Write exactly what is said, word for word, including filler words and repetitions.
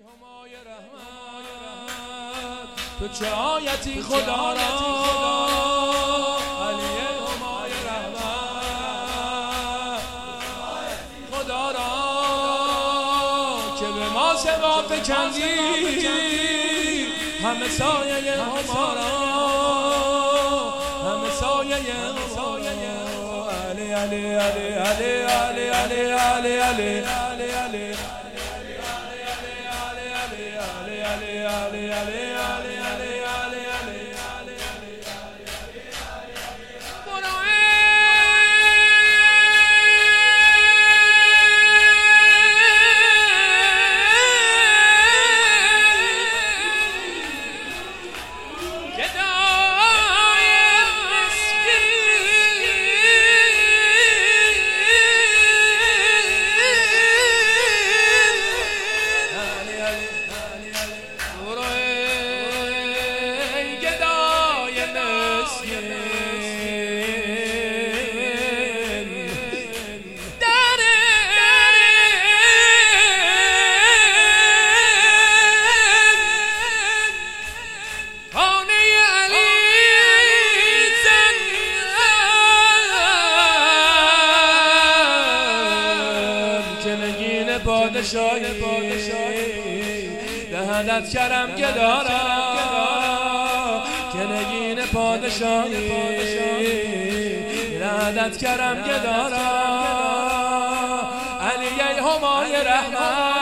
همای رحمت تو چه آیتی خدا را علی همای رحمت خدا را که به ما سوا فکندی همه سایه هما را همه سایه هما را علی علی علی علی علی علی علی علی علی پادشاهی دهدت کرم گدارا که نگین پادشاهی دهدت کرم گدارا علی همای رحمت